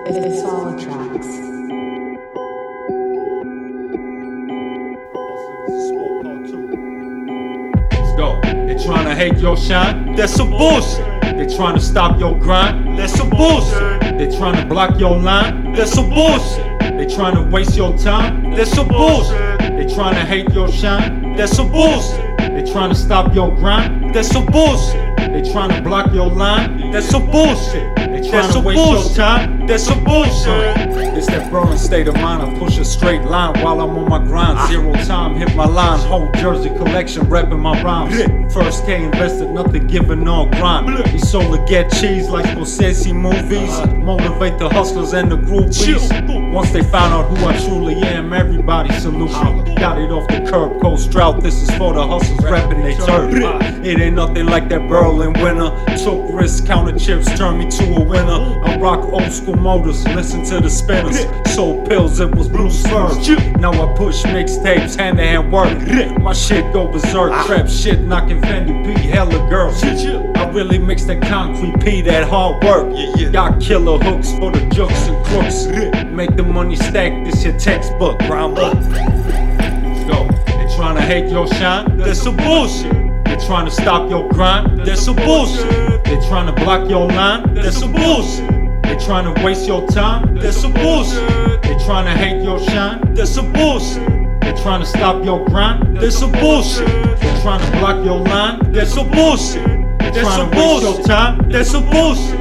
It's all tracks. Let's go. They tryna hate your shine, that's some bullshit. They tryna stop your grind, that's some bullshit. They tryna block your line, that's some bullshit. They tryna waste your time, that's some bullshit. They tryna hate your shine, that's some bullshit. They tryna stop your grind, that's some bullshit. They tryna block your line, that's some bullshit. They tryna waste your time, that's some bullshit. It's that burning state of mind, I push a straight line while I'm on my grind. Zero time, hit my line, whole jersey collection, repping my rhymes. First K invested, nothing given, all grind. He sold to get cheese like Scorsese movies. Motivate the hustlers and the groupies. Once they found out who I truly am, everybody salute me. Got it off the curb, cold drought, this is for the hustlers repping they turf. It ain't nothing like that Berlin winter. Took risks, counted chips, turned me to a winner. I rock old school motors, listen to the spinners. Sold pills, it was blue spurs. Now I push mixtapes, hand to hand work. My shit go berserk, trap shit, knocking Fendi B, hella girls. I really mix that concrete P, that hard work. Got killer hooks for the jokes and crooks. Make the money stack, this your textbook, round up. Let's go. They tryna hate your shine, that's some bullshit. They tryna stop your grind, that's some bullshit. They tryna block your line, that's some bullshit. They tryna waste your time, that's some bullshit. They tryna hate your shine, that's some bullshit. They tryna stop your grind, that's some bullshit. They tryna block your line, that's some bullshit. They tryna waste your time, that's some bullshit.